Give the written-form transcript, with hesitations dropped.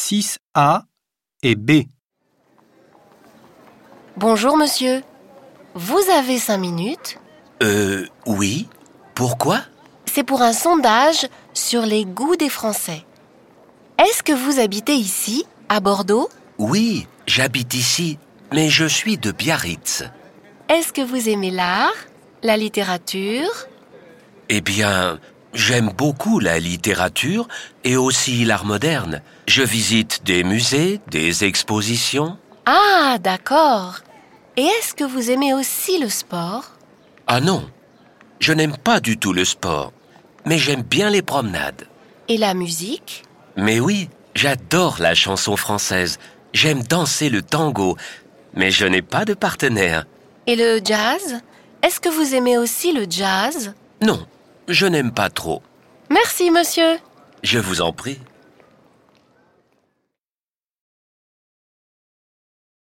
6A et B. Bonjour monsieur, vous avez 5 minutes? Oui. Pourquoi? C'est pour un sondage sur les goûts des Français. Est-ce que vous habitez ici, à Bordeaux? Oui, j'habite ici, mais je suis de Biarritz. Est-ce que vous aimez l'art, la littérature? Eh bien, j'aime beaucoup la littérature et aussi l'art moderne. Je visite des musées, des expositions. Ah, d'accord. Et est-ce que vous aimez aussi le sport? Ah non, je n'aime pas du tout le sport, mais j'aime bien les promenades. Et la musique? Mais oui, j'adore la chanson française. J'aime danser le tango, mais je n'ai pas de partenaire. Et le jazz? Est-ce que vous aimez aussi le jazz? Non, je n'aime pas trop. Merci monsieur. Je vous en prie.